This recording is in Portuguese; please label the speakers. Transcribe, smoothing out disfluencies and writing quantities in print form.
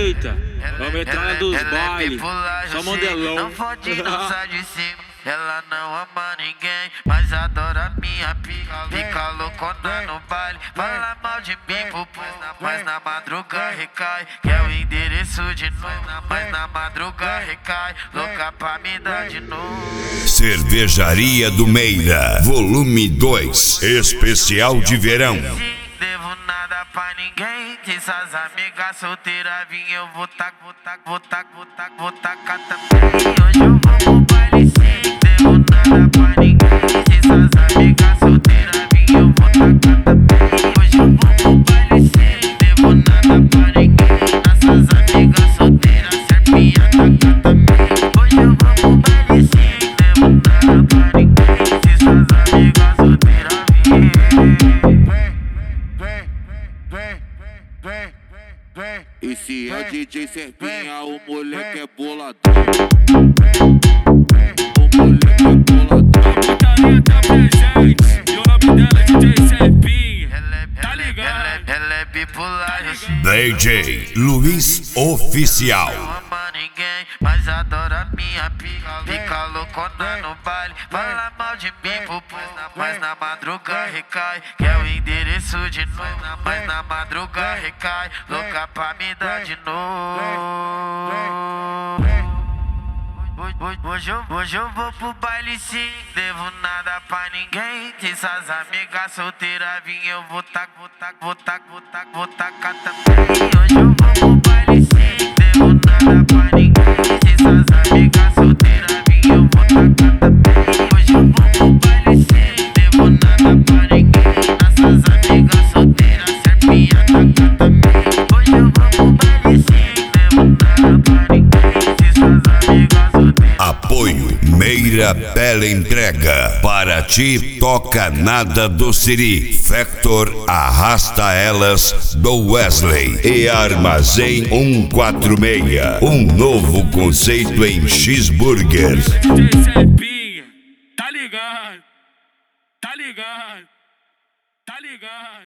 Speaker 1: Eita, vamos entrar dos bailes, só modelão.
Speaker 2: Não fode, não sai de cima. Ela não ama ninguém, mas adora minha pica. Fica loucona no baile, fala mal de mim, mas na madruga recai. Quer o endereço de novo, mas na madruga recai. Louca pra me dar de novo.
Speaker 3: Cervejaria do Meira, volume 2, especial de verão.
Speaker 2: Devo nada pra ninguém, que essas amigas solteiras vim, eu vou tacar também. Hoje eu vou pro baile sim. Devo nada pra ninguém, que essas amigas solteiras vim, eu vou tacar também. Hoje eu vou pro baile sim. Devo nada pra ninguém, essas amigas solteiras serpinha tacar também. Hoje eu vou pro baile sim. Devo nada pra ninguém, que essas amigas solteiras vim.
Speaker 4: Esse é o DJ Serpinha, o moleque é boladão. O moleque é boladão.
Speaker 1: A putaria tá presente, e o nome dela é DJ Serpinha, tá ligado?
Speaker 2: Ela é bipolar,
Speaker 3: DJ Luiz Oficial.
Speaker 2: não ama ninguém, mas adora minha pica. Fica loucona no baile, fala mal de mim, mas na madruga recai. Quer o endereço de novo, mas na madruga recai. Louca pra me dar de novo. Hoje eu vou pro baile sim. Devo nada pra ninguém, que essas amigas solteiras vim, eu vou tacar também. Hoje eu vou pro baile sim. Devo nada pra ninguém, que essas amigas solteiras vim, eu vou tacar também. Hoje eu vou pro baile sim. Devo nada pra ninguém, essas amigas solteiras serpinha tacar também. Hoje eu vou pro baile sim. Devo nada pra ninguém, que essas amigas solteiras.
Speaker 3: Apoio Meira Bela Entrega. Para ti toca nada do Siri. Factor Arrasta Elas do Wesley. E Armazém 146. Um novo conceito em cheeseburger.
Speaker 1: DJ Serpinha, tá ligado? Tá ligado? Tá ligado?